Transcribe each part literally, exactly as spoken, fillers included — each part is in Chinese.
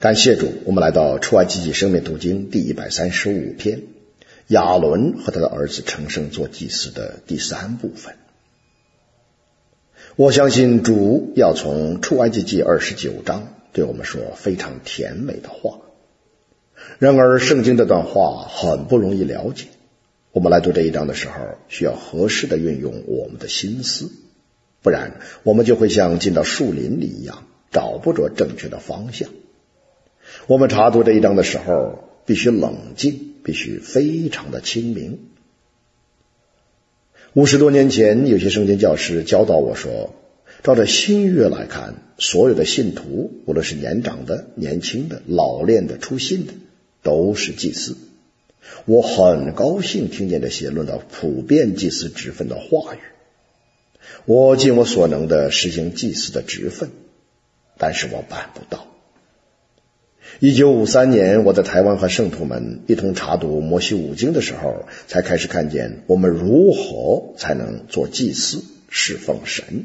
感谢主，我们来到出埃及记生命读经第一百三十五篇，亚伦和他的儿子成圣做祭司的第三部分。我相信主要从出埃及记二十九章对我们说非常甜美的话。然而圣经这段话很不容易了解，我们来读这一章的时候需要合适的运用我们的心思，不然我们就会像进到树林里一样，找不着正确的方向。我们查读这一章的时候必须冷静，必须非常的清明。五十多年前有些圣经教师教导我说，照着新约来看，所有的信徒无论是年长的、年轻的、老练的、初信的，都是祭司。我很高兴听见这些论到普遍祭司职分的话语，我尽我所能的实行祭司的职分，但是我办不到。一九五三年，我在台湾和圣徒们一同查读摩西五经的时候，才开始看见我们如何才能做祭司侍奉神。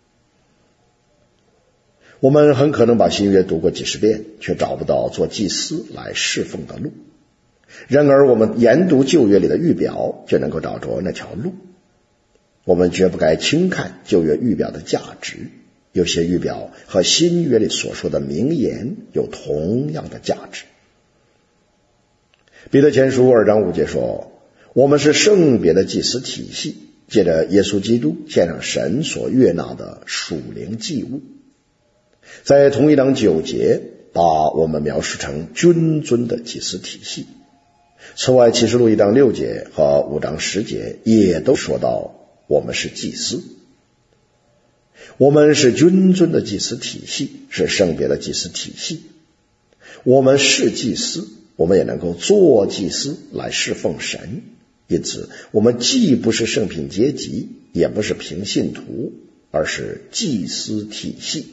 我们很可能把新约读过几十遍，却找不到做祭司来侍奉的路。然而我们研读旧约里的预表，就能够找着那条路。我们绝不该轻看旧约预表的价值，有些预表和新约里所说的名言有同样的价值。彼得前书二章五节说，我们是圣别的祭司体系，借着耶稣基督献上神所悦纳的属灵祭物。在同一章九节把我们描述成君尊的祭司体系。此外，启示录一章六节和五章十节也都说到我们是祭司。我们是君尊的祭司体系，是圣别的祭司体系。我们是祭司，我们也能够做祭司来侍奉神。因此我们既不是圣品阶级，也不是平信徒，而是祭司体系。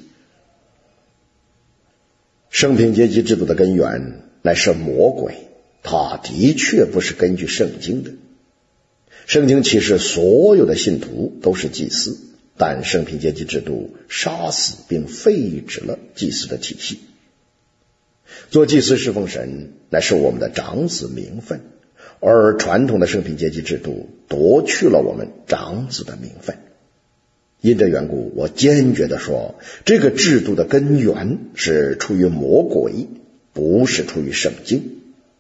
圣品阶级制度的根源乃是魔鬼，它的确不是根据圣经的。圣经启示所有的信徒都是祭司，但圣品阶级制度杀死并废止了祭司的体系。做祭司侍奉神乃是我们的长子名分，而传统的圣品阶级制度夺去了我们长子的名分。因这缘故，我坚决地说，这个制度的根源是出于魔鬼，不是出于圣经。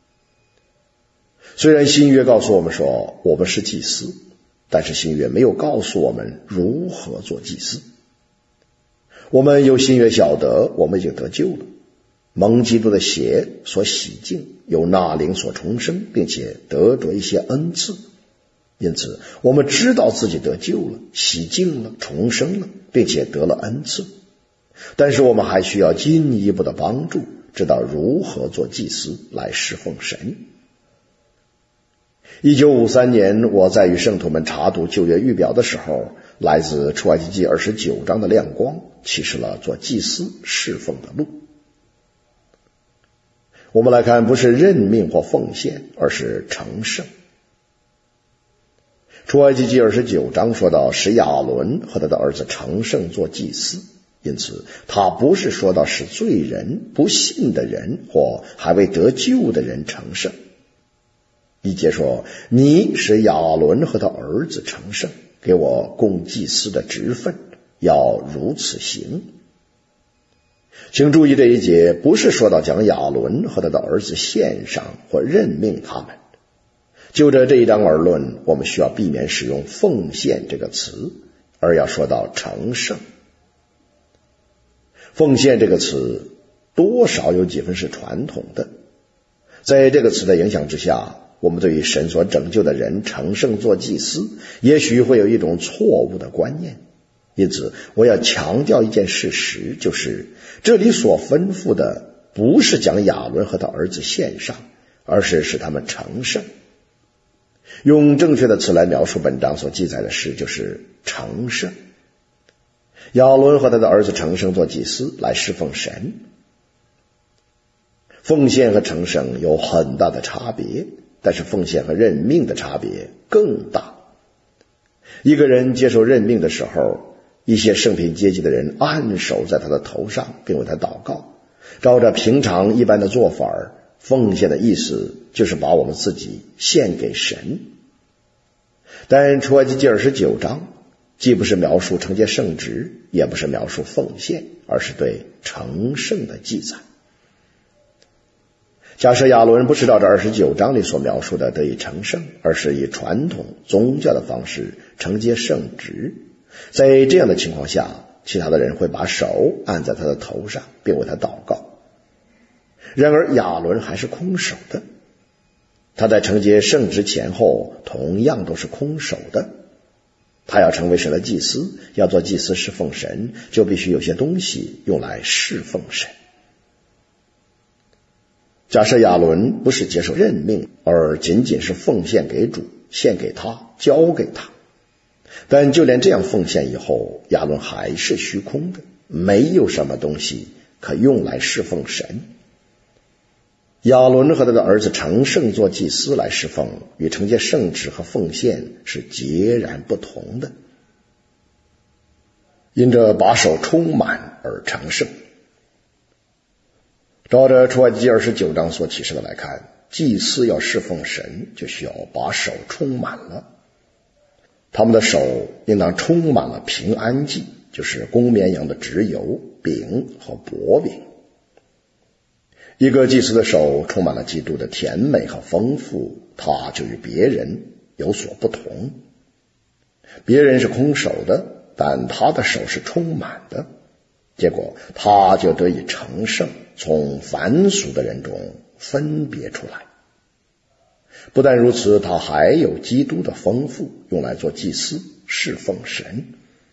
虽然新约告诉我们说我们是祭司，但是新约没有告诉我们如何做祭司。我们有新约晓得我们已经得救了，蒙基督的血所洗净，有纳灵所重生，并且得着一些恩赐。因此我们知道自己得救了，洗净了，重生了，并且得了恩赐。但是我们还需要进一步的帮助，知道如何做祭司来侍奉神。一九五三年，我在与圣徒们查读旧约预表的时候，来自出埃及记二十九章的亮光启示了做祭司侍奉的路。我们来看，不是任命或奉献，而是成圣。出埃及记二十九章说到使亚伦和他的儿子成圣做祭司，因此他不是说到使罪人、不信的人或还未得救的人成圣。一节说，你使亚伦和他儿子成圣，给我供祭司的职分，要如此行。请注意，这一节不是说到将亚伦和他的儿子献上或任命他们。就着这一章而论，我们需要避免使用奉献这个词，而要说到成圣。奉献这个词多少有几分是传统的，在这个词的影响之下，我们对于神所拯救的人成圣做祭司，也许会有一种错误的观念。因此我要强调一件事实，就是这里所吩咐的不是将亚伦和他儿子献上，而是使他们成圣。用正确的词来描述本章所记载的事，就是成圣。亚伦和他的儿子成圣做祭司来侍奉神。奉献和成圣有很大的差别，但是奉献和任命的差别更大。一个人接受任命的时候，一些圣品阶级的人按手在他的头上，并为他祷告， 照着平常一般的做法，奉献的意思就是把我们自己献给神。但出埃及记二十九章既不是描述承接圣职，也不是描述奉献，而是对成圣的记载。假设亚伦不是照着二十九章里所描述的得以成圣，而是以传统宗教的方式承接圣职，在这样的情况下，其他的人会把手按在他的头上，并为他祷告。然而亚伦还是空手的，他在承接圣职前后同样都是空手的。他要成为神的祭司，要做祭司侍奉神，就必须有些东西用来侍奉神。假设亚伦不是接受任命，而仅仅是奉献给主，献给他，交给他，但就连这样奉献以后，亚伦还是虚空的，没有什么东西可用来侍奉神。亚伦和他的儿子成圣做祭司来侍奉，与承接圣职和奉献是截然不同的。因着把手充满而成圣。照着出埃及记二十九章所启示的来看，祭司要侍奉神，就需要把手充满了。他们的手应当充满了平安祭，就是公绵羊的脂油、饼和薄饼。一个祭司的手充满了基督的甜美和丰富，他就与别人有所不同。别人是空手的，但他的手是充满的，结果他就得以成圣，从凡俗的人中分别出来。不但如此，他还有基督的丰富，用来做祭司，侍奉神。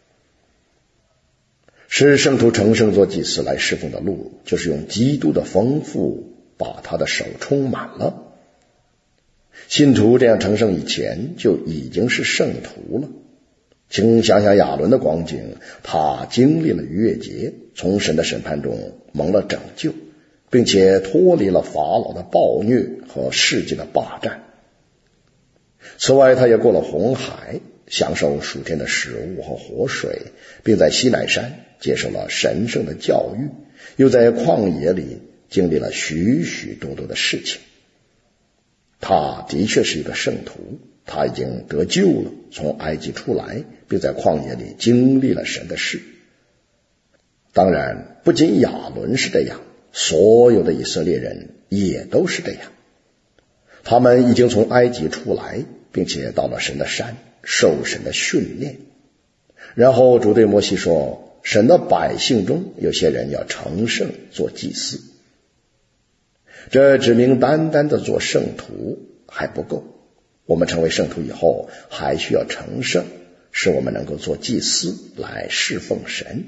使圣徒成圣做祭司来侍奉的路，就是用基督的丰富把他的手充满了。信徒这样成圣以前就已经是圣徒了。请想想亚伦的光景，他经历了逾越节，从神的审判中蒙了拯救，并且脱离了法老的暴虐和世界的霸占。此外，他也过了红海，享受属天的食物和活水，并在西乃山接受了神圣的教育，又在旷野里经历了许许多多的事情。他的确是一个圣徒，他已经得救了，从埃及出来，并在旷野里经历了神的事。当然，不仅亚伦是这样，所有的以色列人也都是这样。他们已经从埃及出来，并且到了神的山，受神的训练。然后主对摩西说，神的百姓中有些人要成圣做祭司。这指明单单的做圣徒还不够，我们成为圣徒以后还需要成圣，使我们能够做祭司来侍奉神。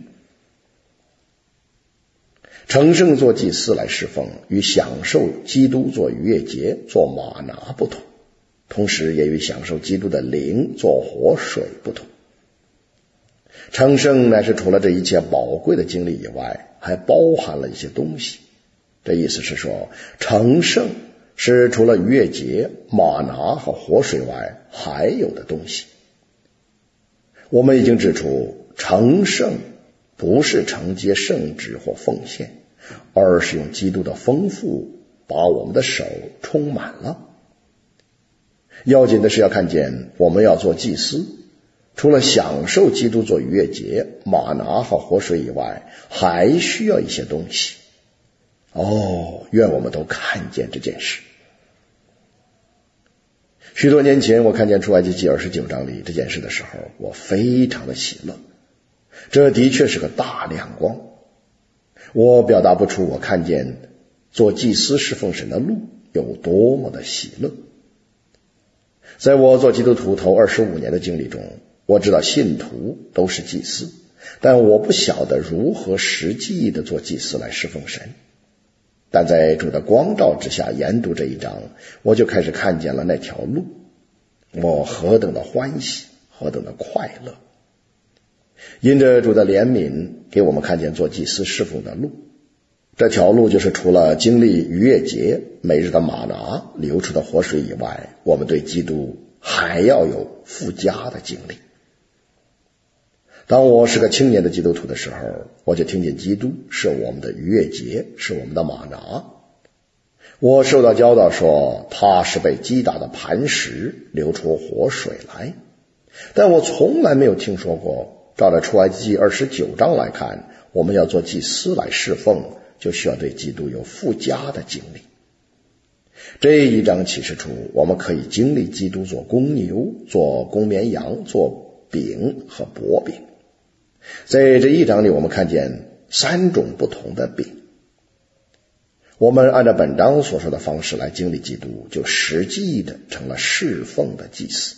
成圣做祭司来侍奉，与享受基督做逾越节、做玛拿不同，同时也与享受基督的灵做活水不同。成圣乃是除了这一切宝贵的经历以外，还包含了一些东西。这意思是说，成圣是除了逾越节、玛拿和活水外还有的东西。我们已经指出，成圣不是承接圣职或奉献，而是用基督的丰富把我们的手充满了。要紧的是要看见，我们要做祭司，除了享受基督做逾越节、玛拿和活水以外，还需要一些东西。哦，愿我们都看见这件事。许多年前，我看见出埃及记二十九章里这件事的时候，我非常的喜乐。这的确是个大亮光。我表达不出我看见做祭司侍奉神的路有多么的喜乐。在我做基督徒头二十五年的经历中，我知道信徒都是祭司，但我不晓得如何实际的做祭司来侍奉神。但在主的光照之下研读这一章，我就开始看见了那条路。我何等的欢喜，何等的快乐。因着主的怜悯，给我们看见做祭司侍奉的路。这条路就是除了经历逾越节、每日的玛拿、流出的活水以外，我们对基督还要有附加的经历。 当我是个青年的基督徒的时候，我就听见基督是我们的逾越节，是我们的玛拿。我受到教导说他是被击打的磐石，流出活水来，但我从来没有听说过，照着出埃及记二十九章来看，我们要做祭司来侍奉，就需要对基督有附加的经历。这一章启示出我们可以经历基督做公牛，做公绵羊，做饼和薄饼。在这一章里，我们看见三种不同的饼。我们按照本章所说的方式来经历基督，就实际的成了侍奉的祭司。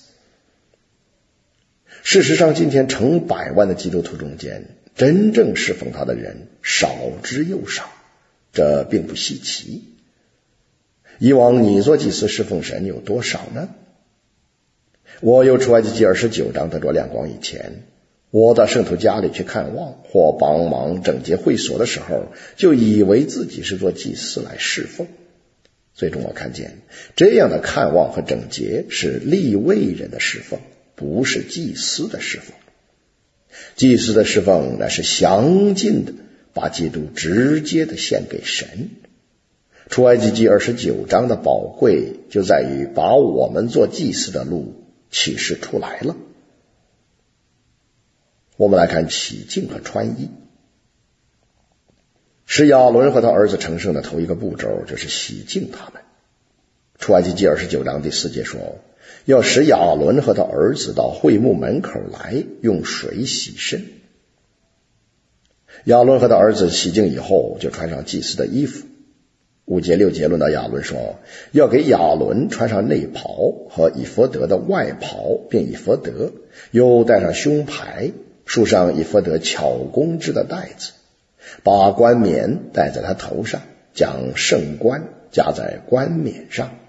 事实上，今天成百万的基督徒中间，真正侍奉他的人少之又少，这并不稀奇。以往你做祭司侍奉神有多少呢？我有出埃及记二十九章得着亮光以前，我到圣徒家里去看望或帮忙整洁会所的时候，就以为自己是做祭司来侍奉。最终我看见这样的看望和整洁是利未人的侍奉，不是祭司的侍奉。祭司的侍奉乃是详尽的把基督直接的献给神。出埃及记二十九章的宝贵就在于把我们做祭司的路启示出来了。我们来看洗净和穿衣。使亚伦和他儿子成圣的头一个步骤就是洗净他们。出埃及记二十九章第四节说，要使亚伦和他儿子到会幕门口来，用水洗身。亚伦和他儿子洗净以后，就穿上祭司的衣服。五节六节论到亚伦说，要给亚伦穿上内袍和以弗得的外袍，并以弗得，又戴上胸牌，束上以弗得巧工织的带子，把冠冕戴在他头上，将圣冠加在冠冕上。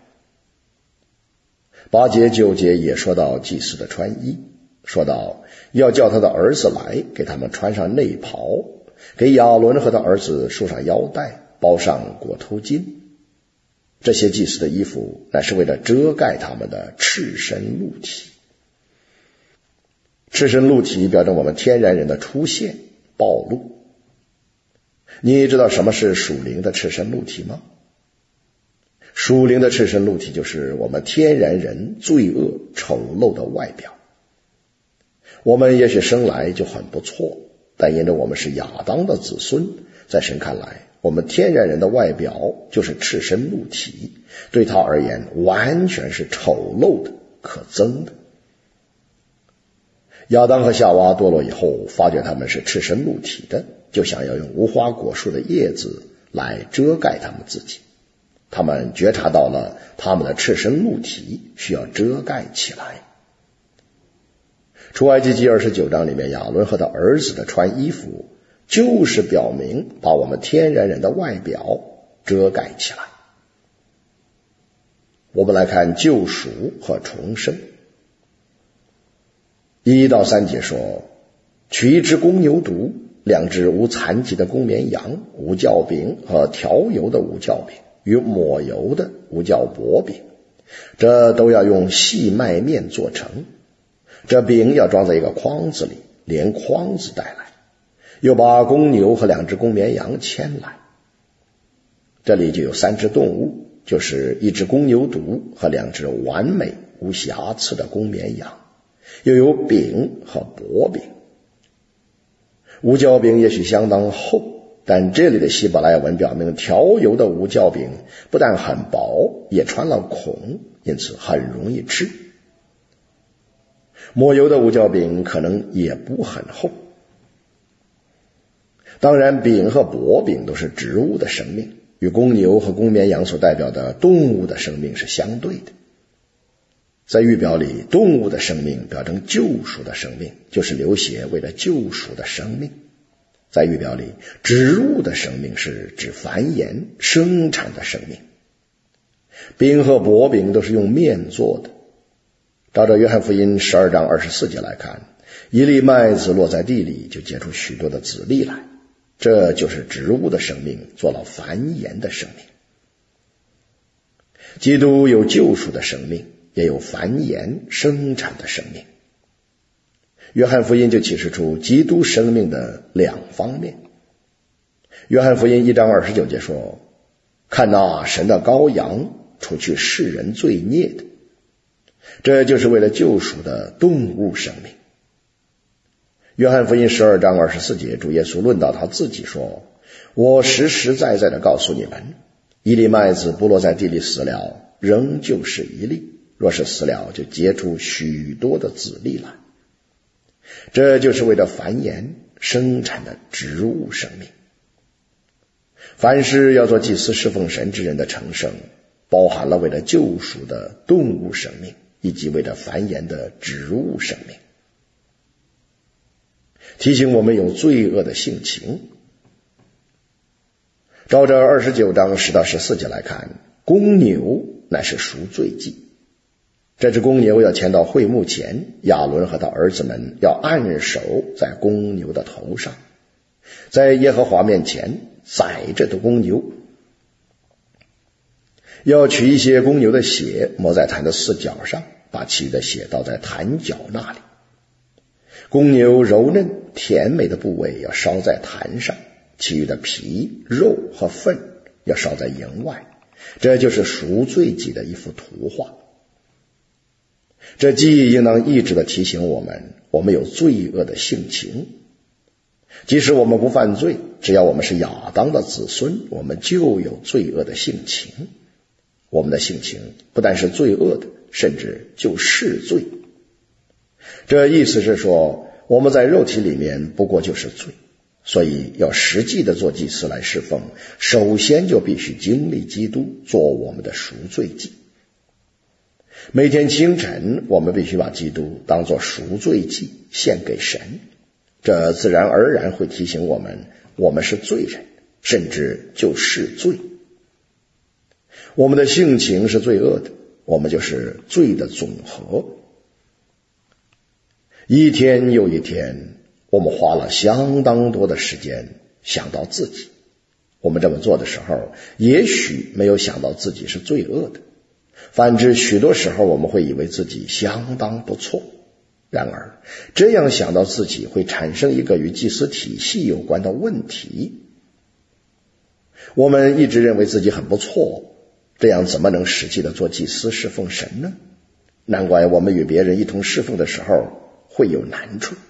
八节九节也说到祭司的穿衣，说到要叫他的儿子来，给他们穿上内袍，给亚伦和他儿子束上腰带，包上裹头巾。这些祭司的衣服乃是为了遮盖他们的赤身露体。赤身露体表征我们天然人的出现暴露。你知道什么是属灵的赤身露体吗？属灵的赤身露体就是我们天然人罪恶丑陋的外表。我们也许生来就很不错，但因着我们是亚当的子孙，在神看来，我们天然人的外表就是赤身露体，对他而言完全是丑陋的、可憎的。亚当和夏娃堕落以后，发觉他们是赤身露体的，就想要用无花果树的叶子来遮盖他们自己。他们觉察到了他们的赤身露体需要遮盖起来。出埃及记二十九章里面，亚伦和他儿子的穿衣服就是表明把我们天然人的外表遮盖起来。我们来看救赎和重生。一到三节说，取一只公牛犊，两只无残疾的公绵羊，无酵饼和调油的无酵饼，与抹油的无酵薄饼，这都要用细麦面做成。这饼要装在一个筐子里，连筐子带来。又把公牛和两只公绵羊牵来。这里就有三只动物，就是一只公牛犊和两只完美无瑕疵的公绵羊，又有饼和薄饼。无酵饼也许相当厚，但这里的希伯来文表明调油的无酵饼不但很薄，也穿了孔，因此很容易吃。抹油的无酵饼可能也不很厚。当然，饼和薄饼都是植物的生命，与公牛和公绵羊所代表的动物的生命是相对的。在预表里，动物的生命表征救赎的生命，就是流血为了救赎的生命。在预表里，植物的生命是指繁衍生产的生命。饼和薄饼都是用面做的。照着约翰福音十二章二十四节来看，一粒麦子落在地里，就结出许多的子粒来，这就是植物的生命做了繁衍的生命。基督有救赎的生命，也有繁衍生产的生命。 约翰福音就启示出基督生命的两方面。约翰福音一章二十九节说，看那神的羔羊，除去世人罪孽的，这就是为了救赎的动物生命。约翰福音十二章二十四节，主耶稣论到他自己说，我实实在在的告诉你们，一粒麦子不落在地里死了，仍旧是一粒，若是死了，就结出许多的子粒来。这就是为了繁衍生产的植物生命。凡是要做祭司侍奉神之人的成圣，包含了为了救赎的动物生命，以及为了繁衍的植物生命。提醒我们有罪恶的性情。照着二十九章十到十四节来看，公牛乃是赎罪祭。这只公牛要牵到会幕前，亚伦和他儿子们要按手在公牛的头上，在耶和华面前宰这头公牛，要取一些公牛的血抹在坛的四角上，把其余的血倒在坛角那里。公牛柔嫩甜美的部位要烧在坛上，其余的皮、肉和粪要烧在营外。这就是赎罪祭的一幅图画。这祭应当一直的提醒我们，我们有罪恶的性情。即使我们不犯罪，只要我们是亚当的子孙，我们就有罪恶的性情。我们的性情不但是罪恶的，甚至就是罪。这意思是说，我们在肉体里面不过就是罪，所以要实际的做祭司来侍奉，首先就必须经历基督做我们的赎罪祭。每天清晨，我们必须把基督当作赎罪祭献给神，这自然而然会提醒我们，我们是罪人，甚至就是罪。我们的性情是罪恶的，我们就是罪的总和。一天又一天，我们花了相当多的时间想到自己。我们这么做的时候，也许没有想到自己是罪恶的，反之许多时候我们会以为自己相当不错。然而这样想到自己会产生一个与祭司体系有关的问题。我们一直认为自己很不错，这样怎么能实际的做祭司侍奉神呢？难怪我们与别人一同侍奉的时候会有难处。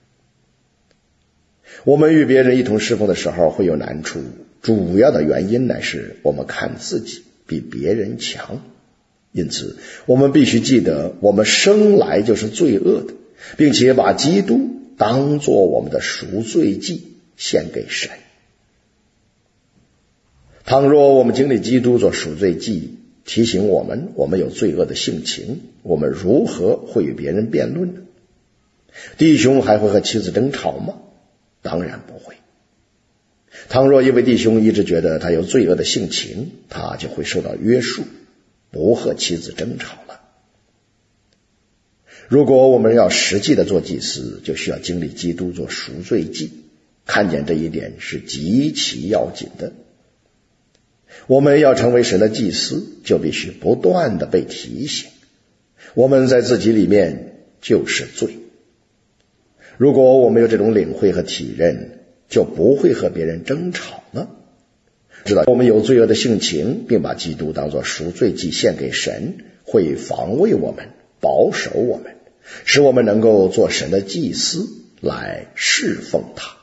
我们与别人一同侍奉的时候会有难处，主要的原因乃是我们看自己比别人强。因此我们必须记得，我们生来就是罪恶的，并且把基督当作我们的赎罪祭献给神。倘若我们经历基督做赎罪祭，提醒我们我们有罪恶的性情，我们如何会与别人辩论呢？弟兄还会和妻子争吵吗？当然不会。倘若一位弟兄一直觉得他有罪恶的性情，他就会受到约束，不和妻子争吵了。如果我们要实际的做祭司，就需要经历基督做赎罪祭，看见这一点是极其要紧的。我们要成为神的祭司，就必须不断的被提醒，我们在自己里面就是罪。如果我们有这种领会和体认，就不会和别人争吵了。知道我们有罪恶的性情，并把基督当作赎罪祭献给神，会防卫我们，保守我们，使我们能够做神的祭司来侍奉他。